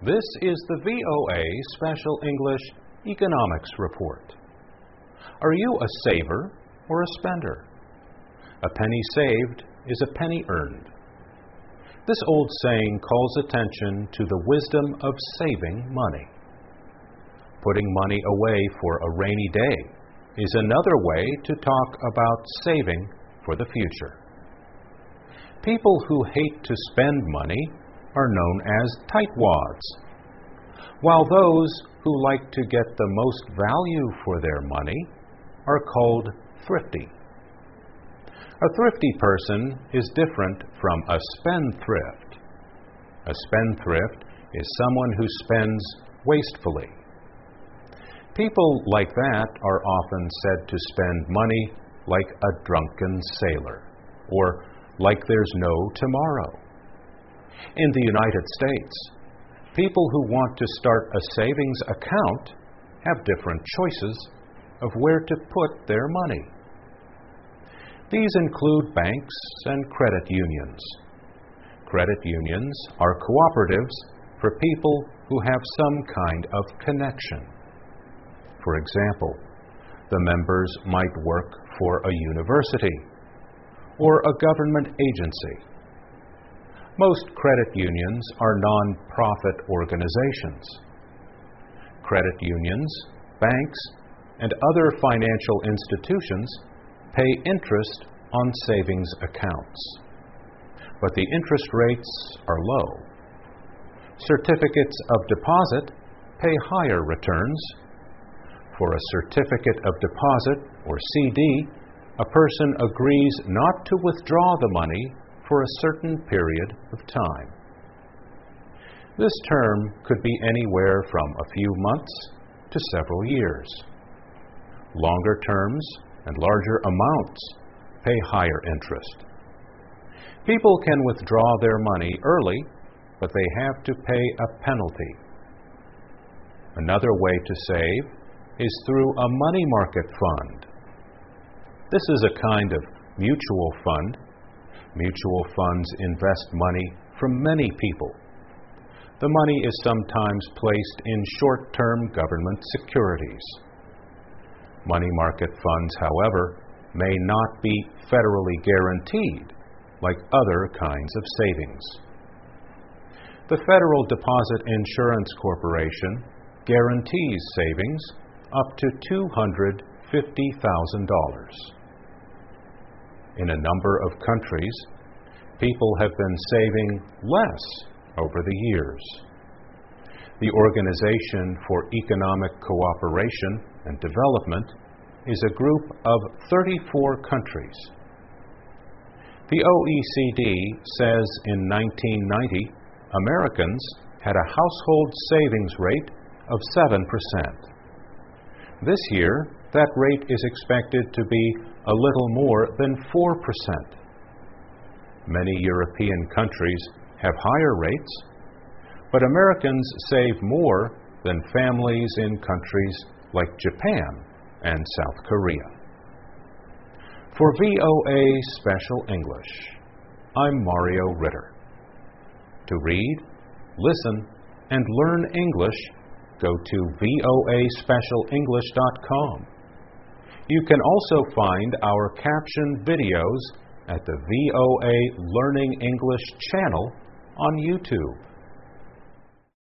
This is the VOA Special English Economics Report. Are you a saver or a spender? A penny saved is a penny earned. This old saying calls attention to the wisdom of saving money. Putting money away for a rainy day is another way to talk about saving for the future. People who hate to spend money are known as tightwads, while those who like to get the most value for their money are called thrifty. A thrifty person is different from a spendthrift. A spendthrift is someone who spends wastefully. People like that are often said to spend money like a drunken sailor, or like there's no tomorrow. In the United States, people who want to start a savings account have different choices of where to put their money. These include banks and credit unions. Credit unions are cooperatives for people who have some kind of connection. For example, the members might work for a university or a government agency. Most credit unions are non-profit organizations. Credit unions, banks, and other financial institutions pay interest on savings accounts. But the interest rates are low. Certificates of deposit pay higher returns. For a certificate of deposit, or CD, a person agrees not to withdraw the money for a certain period of time. This term could be anywhere from a few months to several years. Longer terms and larger amounts pay higher interest. People can withdraw their money early, but they have to pay a penalty. Another way to save is through a money market fund. This is a kind of mutual fund. Mutual funds invest money from many people. The money is sometimes placed in short-term government securities. Money market funds, however, may not be federally guaranteed like other kinds of savings. The Federal Deposit Insurance Corporation guarantees savings up to $250,000. In a number of countries, people have been saving less over the years. The Organization for Economic Cooperation and Development is a group of 34 countries. The OECD says in 1990, Americans had a household savings rate of 7%. This year, that rate is expected to be a little more than 4%. Many European countries have higher rates, but Americans save more than families in countries like Japan and South Korea. For VOA Special English, I'm Mario Ritter. To read, listen, and learn English, go to voaspecialenglish.com. You can also find our captioned videos at the VOA Learning English channel on YouTube.